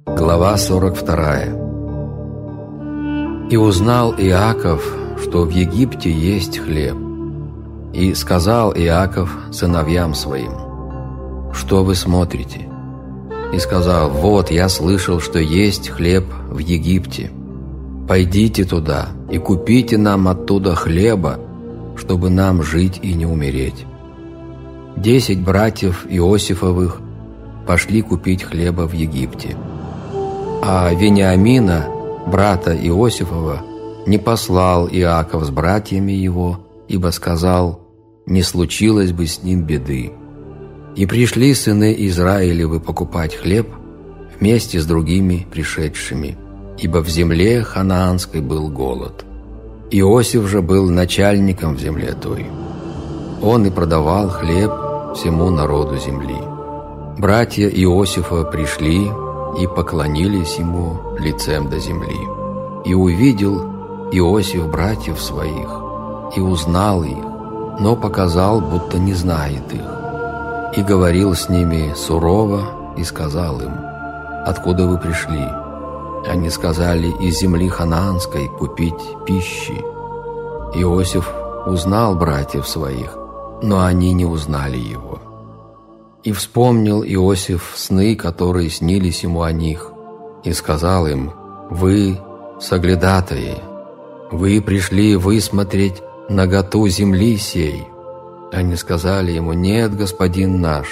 Глава 42. «И узнал Иаков, что в Египте есть хлеб. И сказал Иаков сыновьям своим: что вы смотрите? И сказал: вот я слышал, что есть хлеб в Египте. Пойдите туда и купите нам оттуда хлеба, чтобы нам жить и не умереть. 10 братьев Иосифовых пошли купить хлеба в Египте. А Вениамина, брата Иосифова, не послал Иаков с братьями его, ибо сказал: не случилось бы с ним беды. И пришли сыны Израилевы покупать хлеб вместе с другими пришедшими, ибо в земле ханаанской был голод. Иосиф же был начальником в земле той. Он и продавал хлеб всему народу земли. Братья Иосифа пришли и поклонились ему лицем до земли. И увидел Иосиф братьев своих, и узнал их, но показал, будто не знает их. И говорил с ними сурово, и сказал им: откуда вы пришли? Они сказали: из земли ханаанской купить пищи. Иосиф узнал братьев своих, но они не узнали его. И вспомнил Иосиф сны, которые снились ему о них, и сказал им: вы соглядатаи, вы пришли высмотреть наготу земли сей. Они сказали ему: нет, господин наш,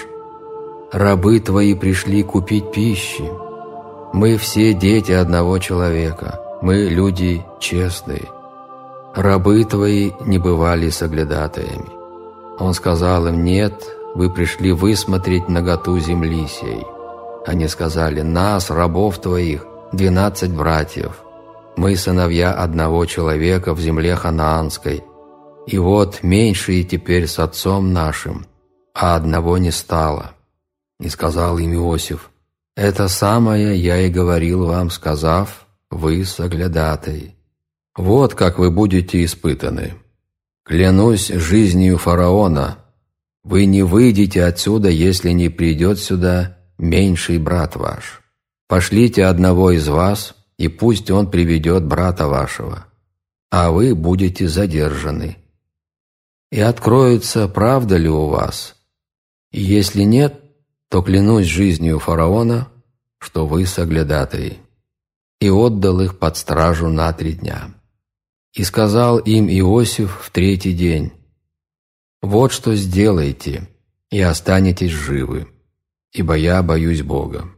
рабы твои пришли купить пищи. Мы все дети одного человека, мы люди честные. Рабы твои не бывали соглядатаями. Он сказал им: нет, вы пришли высмотреть наготу земли сей. Они сказали: нас, рабов твоих, 12 братьев. Мы сыновья одного человека в земле ханаанской. И вот меньшие теперь с отцом нашим, а одного не стало. И сказал им Иосиф: это самое я и говорил вам, сказав: вы соглядатаи. Вот как вы будете испытаны. Клянусь жизнью фараона, вы не выйдете отсюда, если не придет сюда меньший брат ваш. Пошлите одного из вас, и пусть он приведет брата вашего, а вы будете задержаны. И откроется, правда ли у вас. И если нет, то клянусь жизнью фараона, что вы соглядатаи. И отдал их под стражу на 3 дня. И сказал им Иосиф в 3-й день: вот что сделайте, и останетесь живы, ибо я боюсь Бога.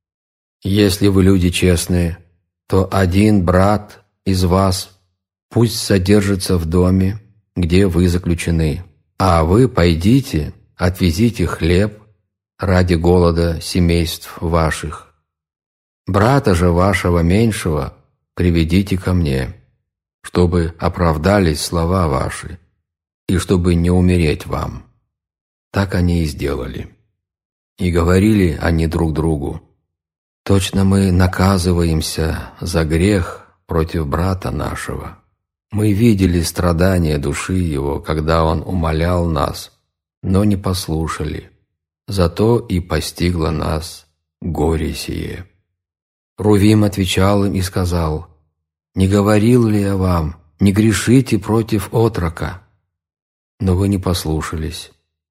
Если вы люди честные, то один брат из вас пусть содержится в доме, где вы заключены, а вы пойдите, отвезите хлеб ради голода семейств ваших. Брата же вашего меньшего приведите ко мне, чтобы оправдались слова ваши, и чтобы не умереть вам». Так они и сделали. И говорили они друг другу: точно мы наказываемся за грех против брата нашего. Мы видели страдания души его, когда он умолял нас, но не послушали. Зато и постигло нас горе сие. Рувим отвечал им и сказал: не говорил ли я вам, не грешите против отрока? Но вы не послушались.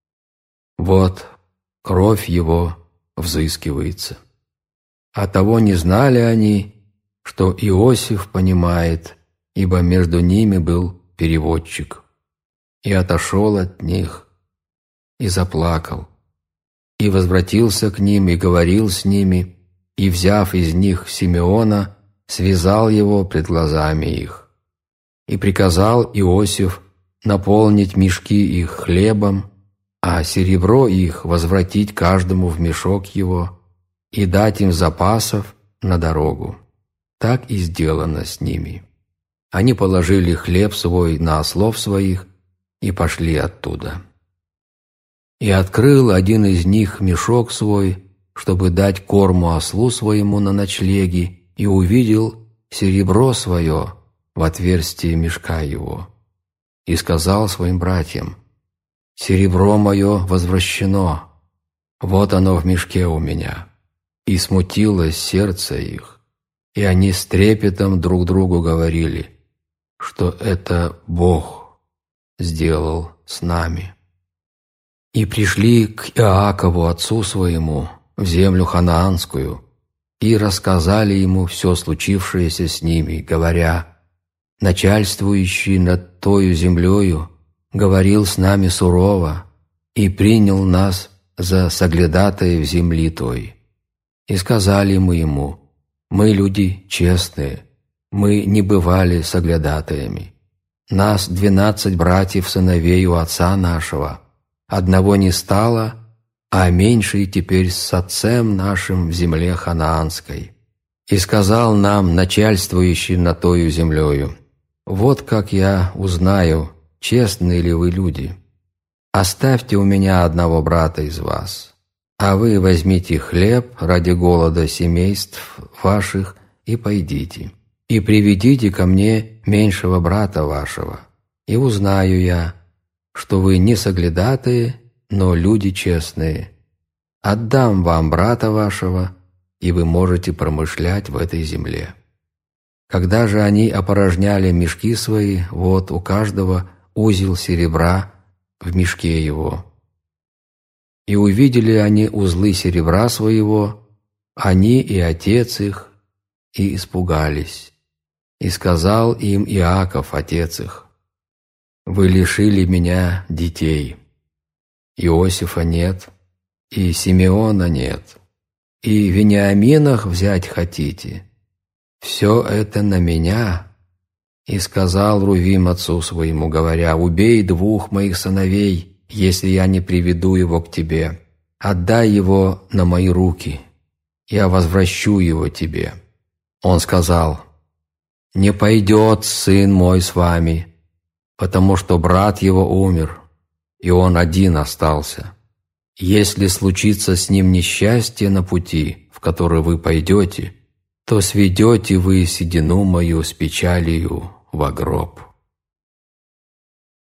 Вот кровь его взыскивается. А того не знали они, что Иосиф понимает, ибо между ними был переводчик. И отошел от них, и заплакал, и возвратился к ним, и говорил с ними, и, взяв из них Симеона, связал его пред глазами их. И приказал Иосиф наполнить мешки их хлебом, а серебро их возвратить каждому в мешок его и дать им запасов на дорогу. Так и сделано с ними. Они положили хлеб свой на ослов своих и пошли оттуда. И открыл один из них мешок свой, чтобы дать корму ослу своему на ночлеге, и увидел серебро свое в отверстии мешка его. И сказал своим братьям: «Серебро мое возвращено, вот оно в мешке у меня. и смутилось сердце их, и они с трепетом друг другу говорили, что это Бог сделал с нами. И пришли к Иакову, отцу своему, в землю ханаанскую, и рассказали ему все случившееся с ними, говоря: «Начальствующий над тою землею говорил с нами сурово и принял нас за соглядатаев земли той. И сказали мы ему: мы люди честные, мы не бывали соглядатаями. Нас 12 братьев сыновей у отца нашего, одного не стало, а меньший теперь с отцем нашим в земле ханаанской. И сказал нам начальствующий над тою землею: вот как я узнаю, честные ли вы люди. Оставьте у меня одного брата из вас, а вы возьмите хлеб ради голода семейств ваших и пойдите, и приведите ко мне меньшего брата вашего, и узнаю я, что вы не соглядатые, но люди честные. Отдам вам брата вашего, и вы можете промышлять в этой земле». Когда же они опорожняли мешки свои, вот у каждого узел серебра в мешке его. И увидели они узлы серебра своего, они и отец их, и испугались. И сказал им Иаков, отец их: «Вы лишили меня детей. Иосифа нет, и Симеона нет, и Вениаминах взять хотите. Все это на меня». И сказал Рувим отцу своему, говоря: «Убей 2 моих сыновей, если я не приведу его к тебе. Отдай его на мои руки, я возвращу его тебе». Он сказал: «Не пойдет сын мой с вами, потому что брат его умер, и он один остался. Если случится с ним несчастье на пути, в который вы пойдете, то сведете вы седину мою с печалью во гроб».